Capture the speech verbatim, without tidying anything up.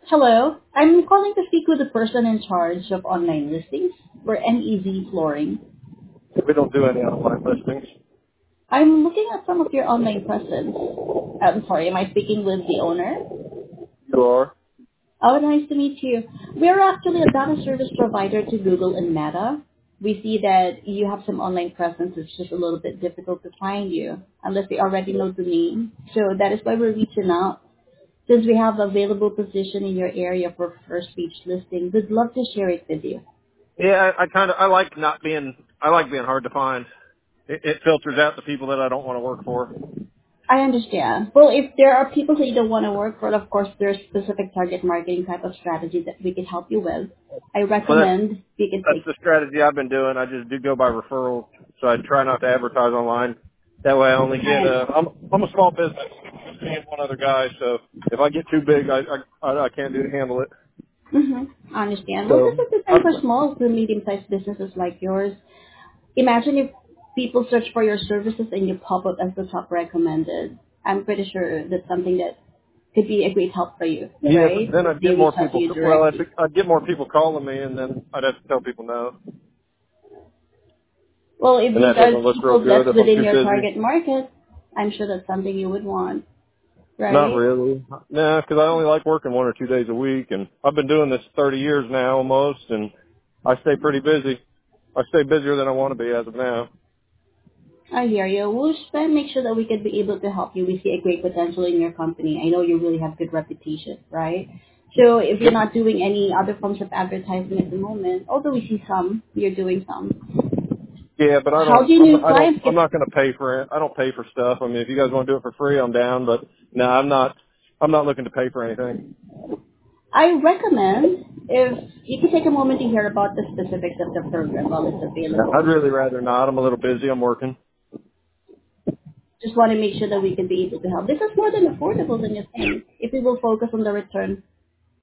Hello, I'm calling to speak with the person in charge of online listings for N E Z Flooring. We don't do any online listings. I'm looking at some of your online presence. I'm sorry, am I speaking with the owner? You are? Oh, nice to meet you. We're actually a data service provider to Google and Meta. We see that you have some online presence. It's just a little bit difficult to find you unless they already know the name. So that is why we're reaching out. Since we have available position in your area for first page listing, we'd love to share it with you. Yeah, I, I kind of I like not being I like being hard to find. It, it filters out the people that I don't want to work for. I understand. Well, if there are people that you don't want to work for, of course, there's specific target marketing type of strategy that we can help you with. I But that's recommend we can that's take. the strategy I've been doing. I just do go by referrals, so I try not to advertise online. That way, I only get. I, Uh, I'm I'm a small business, just me and one other guy. So if I get too big, I I I can't do handle it. mm-hmm, I understand. Well, this So is the I, same for small to medium-sized businesses like yours. Imagine if people search for your services and you pop up as the top recommended. I'm pretty sure that's something that could be a great help for you, yeah, but right? then If I'd they get reach more out to people. you Well, I'd, directly. I'd get more people calling me, and then I'd have to tell people no, Well, if and these that are doesn't look real people good that's if I'm within too your busy. target market, I'm sure that's something you would want, Not right? really. Nah, because I only like working one or two days a week, and I've been doing this thirty years now almost, and I stay pretty busy. I stay busier than I want to be as of now. I hear you. We'll just try and make sure that we can be able to help you. We see a great potential in your company. I know you really have good reputation, right? So if you're Yep. not doing any other forms of advertising at the moment, although we see some, you're doing some. Yeah, but I How don't. do I'm. new Not, I don't. clients I'm get? not going to pay for it. I don't pay for stuff. I mean, if you guys want to do it for free, I'm down. But no, I'm not. I'm not looking to pay for anything. I recommend if you can take a moment to hear about the specifics of the program while it's Yeah, I'd available. really rather not. I'm a little busy. I'm working. Just want to make sure that we can be able to help. This is more than affordable than you think if we will focus on the return